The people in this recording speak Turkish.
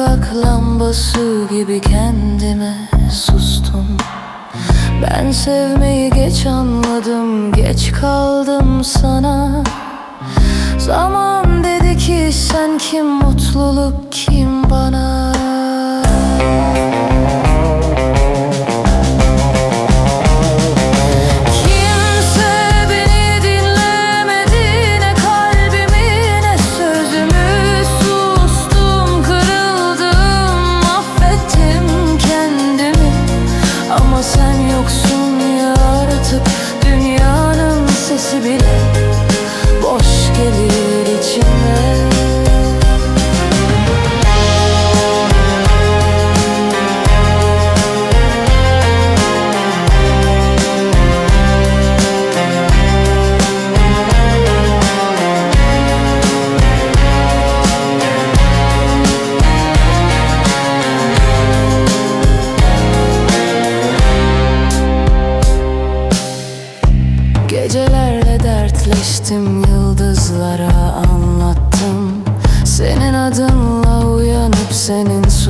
sokak lambası gibi kendime sustum. Ben sevmeyi geç anladım, geç kaldım sana. Zaman dedi ki sen kim, mutluluk kim bana? Sen yoksun ya, artık dünyanın sesi bile boş gelir içime. Gecelerle dertleştim, yıldızlara anlattım. Senin adınla uyanıp senin